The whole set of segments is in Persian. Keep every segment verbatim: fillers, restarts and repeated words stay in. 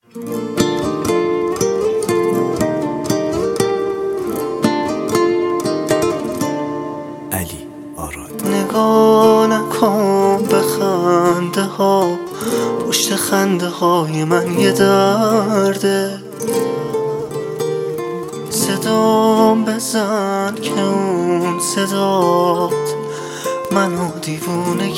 علی آراد. نگاه نکن به خنده ها، پشت خنده های من یه درده. صدام بزن که اون صدات منو دیوونه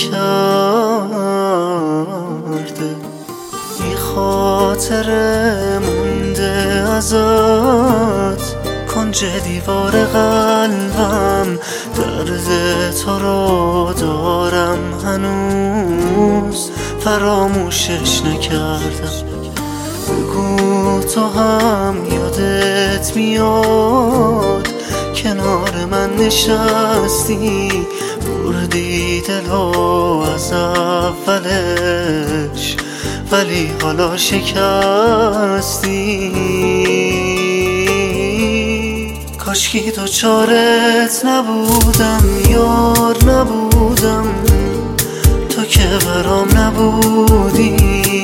کرده. بی خاطره مونده ازت کنج دیوار قلبم، درد تو رو دارم هنوز فراموشش نکردم. بگو تو هم یادت میاد کنار من نشستی، بردی دلو از اولش ولی حالا شکستی. کاشکی تو چارت نبودم، یار نبودم، تو که برام نبودی،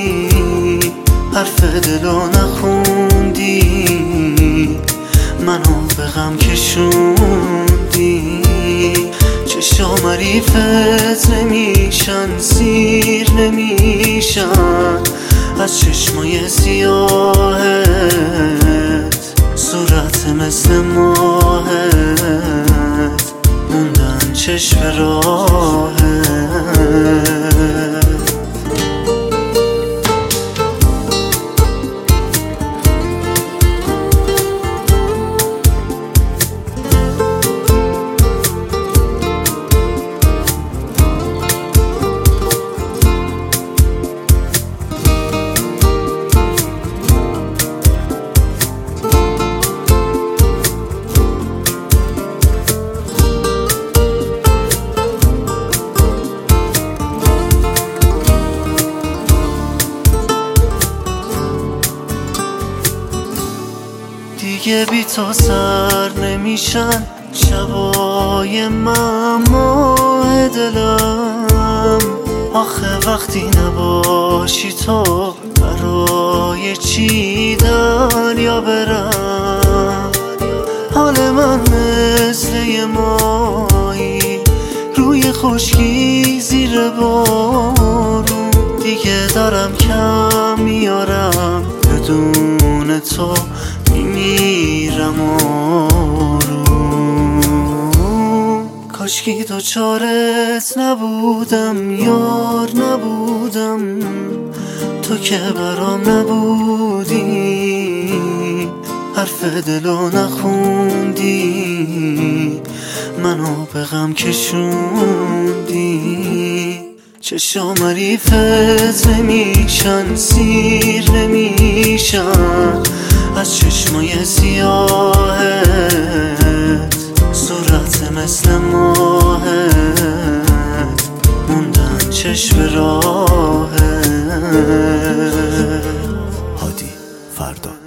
حرف دلو نخوندی، منو به غم کشوندی. چشام حریفت نمیشن، سیر نمیشن از چشمای سیاهت، صورت مثل ماهت موندن چشم راهت. دیگه بی تو سر نمیشن شبای من، ماه دلم. آخه وقتی نباشی تو برای چی دریا برم؟ حال من مثل یه ماهی روی خشکی زیر بارون، دیگه دارم کم میارم، بدون تو میمیرم آروم. کاشکی تو چارت نبودم، یار نبودم، تو که برام نبودی، حرف دلو نخوندی، منو به غم کشوندی. چشام حریفت نمیشن، سیر نمیشن از چشمای سیاهت، صورت مثل ماهت موندن چشم راهت. هادی فردا.